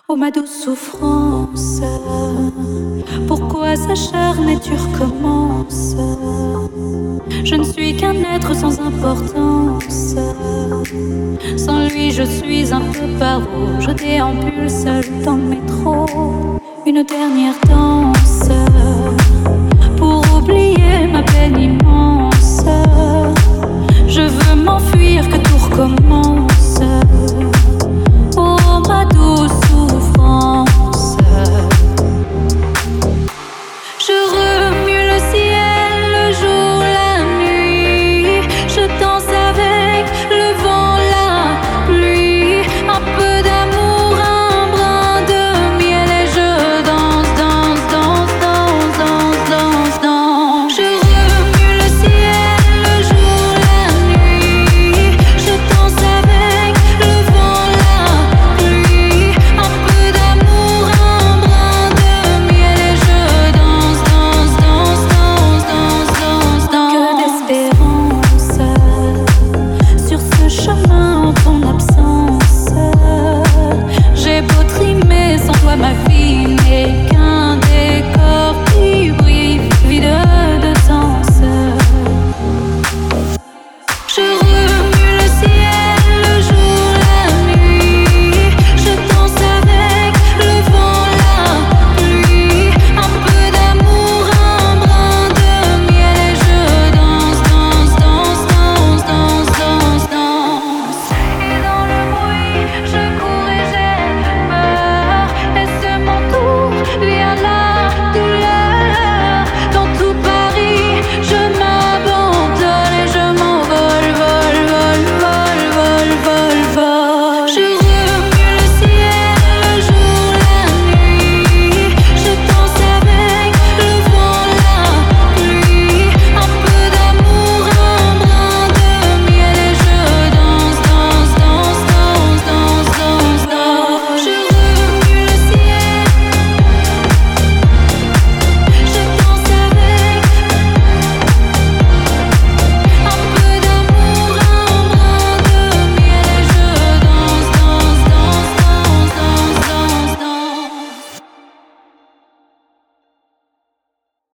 Oh ma douce souffrance, pourquoi s'acharner et tu recommences? Je ne suis qu'un être sans importance. Sans lui je suis un peu paro. Je déambule seul dans le métro. Une dernière danse pour oublier ma peine immense. Je veux m'enfuir, que tout recommence. Oh ma douce